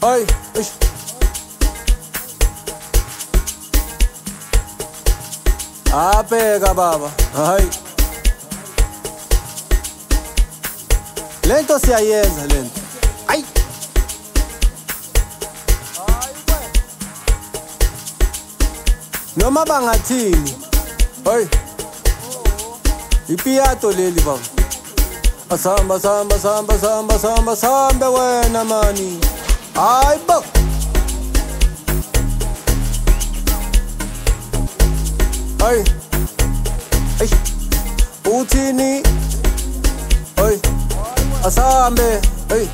Ay, ay. Abheka baba, hayi. Lento siyayenza lento. Ay. Noma bangathini. Hey. Ipiato leli baba. Asamba samba samba samba samba samba wena mani. Ay bo. Hey. Hey. Uthini. Hey. Asambe. Hey.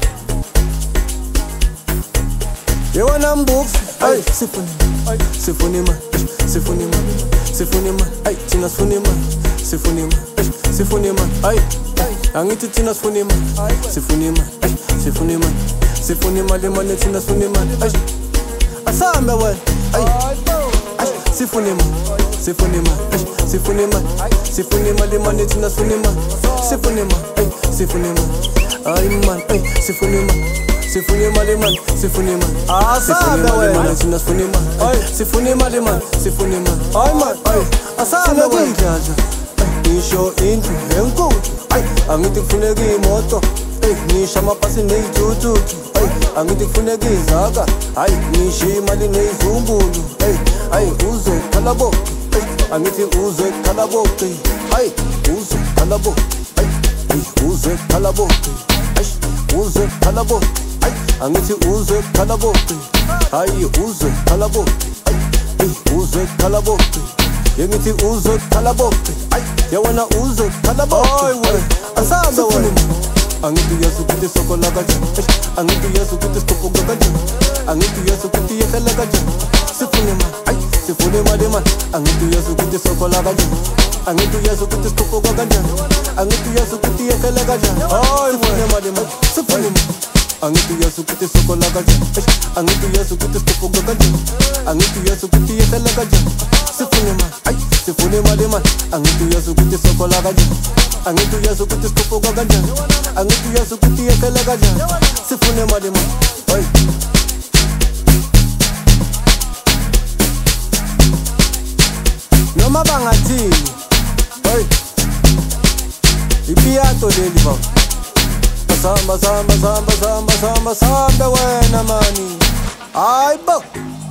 You wanna books? Hey. Sifuni. Hey. Sifuni man. Sifuni man. Sifuni man. Hey. Tina sifuni man. Sifuni man. Hey. Sifuni man. Hey. Angithi thina sifuna imali, sifuna imali, sifuna imali, sifuna imali imali thina sifuna imali. Asambe wena, sifuna imali, sifuna imali, sifuna imali, sifuna imali imali thina sifuna imali, sifuna imali, sifuna imali. Ay man, sifuna imali, sifuna imali imali, sifuna imali. Asambe wena thina sifuna imali, sifuna imali imali, sifuna imali. Ay man, asambe wena. Ngisho indlu enkulu, angithi kufuneka imoto, ngisho amabhasi nezithuthuthu, angithi kufuneka izaka, ngisho imali nezizumbulu, uzwe khalabo, angithi uzwe khalabo, uzwe khalabo, uzwe khalabo, uzwe khalabo, angithi uzwe khalabo, uzwe khalabo, uzwe khalabo. Yengithi uzwe khalabo, yawena uzwe khalabo. Asambe wena, angithi yasukuthi sokola kanjani, angithi yasukuthi sikhuphuka kanjani, angithi yasukuthi yehlele kanjani. Sifune imali, sifune imali man, angithi yasukuthi sokola kanjani, angithi yasukuthi sikhuphuka kanjani, angithi yasukuthi yehlele kanjani. Sifune imali man, sifune imali. Angithi yasukuthi sokola kanjani, angithi yasukuthi sikhuphuka kanjani, angithi yasukuthi yehlele kanjani. Sifune imali, sifune imali man, angithi yasukuthi sokola kanjani, angithi yasukuthi sikhuphuka kanjani, angithi yasukuthi yehlele kanjani. Sifune imali man, hey. Noma bangathini, hey. Ipiato leli baba. Samba samba samba samba samba samba wena mani. Ay bo.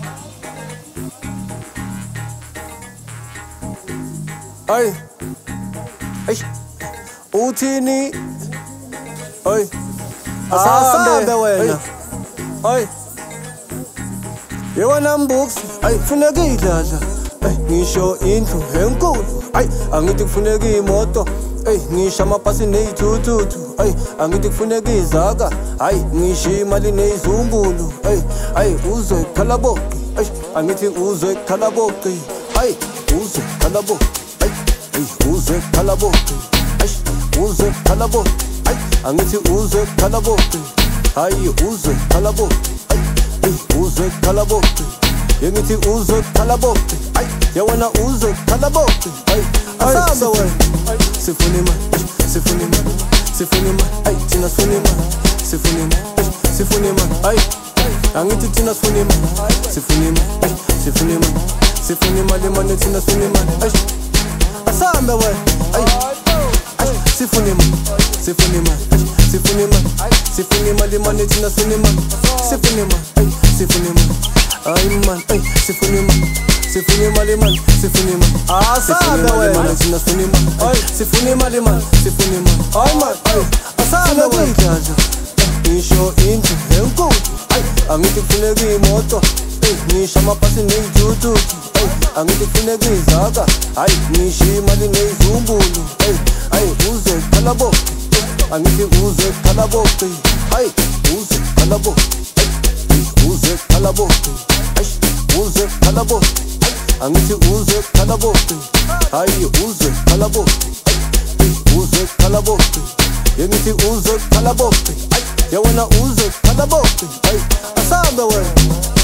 Ay. Ay. Uthini. Ay. Asambe wena. Ay. You wanna books? Ay, kufuneka idlala. Ngisho indlu enkulu. Angithi kufuneka imoto. Ngisho amabhasi nezithuthuthu, angithi kufuneka izaka, ngisho imali nezizumbulu, uzwe khalabo, angithi uzwe khalabo, uzwe khalabo, uzwe khalabo, uzwe khalabo, angithi uzwe khalabo, uzwe khalabo, uzwe khalabo, yengithi uzwe khalabo, yawena uzwe khalabo. Asambe wena. Sifune imali, sifune imali, sifune imali, thina sifune imali, sifune imali, sifune imali, angithi thina sifune imali, sifune imali, sifune imali, sifune imali man thina sifune imali. Asambe wena, sifune imali, sifune imali, sifune imali, sifune imali man thina sifune imali, sifune imali, sifune imali. Ay man, sifune imali. Sifune imali man, sifune imali. Asambe wena thina sifune imali, sifune imali man, sifune imali. Ay man, asambe wena. Ngisho indlu enkulu, angithi kufuneka imoto, ngisho amabhasi nezithuthuthu, angithi kufuneka izaka, ngisho imali nezizumbulu, uzwe khalabo, angithi uzwe khalabo, uzwe khalabo, uzwe khalabo, uzwe khalabo. Angithi uzwe khalabo, uzwe khalabo, uzwe khalabo, yengithi uzwe khalabo, yawena uzwe khalabo. Asambe wena.